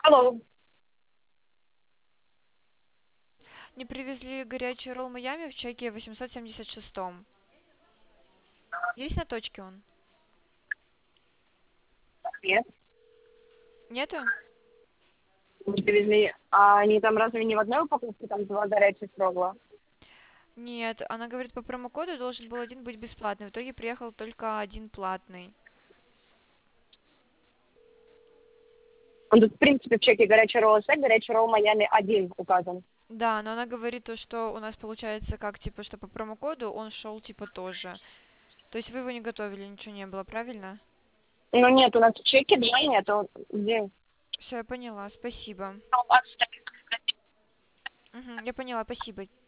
Алло. Мне привезли горячий ролл Майами в чеке 876. Есть на точке он? Нет. Нету? Вы привезли. А они там разве не в одной упаковке, там два горячих ролла? Нет, она говорит, по промокоду должен был один быть бесплатный. В итоге приехал только один платный. Он тут, в принципе, в чеке горячий ролл сет, горячий ролл Майами один указан. Да, но она говорит то, что у нас получается как, типа, что по промокоду он шел, типа, тоже. То есть вы его не готовили, ничего не было, правильно? Ну нет, у нас в чеке два нету. Где? Все, я поняла, спасибо. Я поняла, спасибо.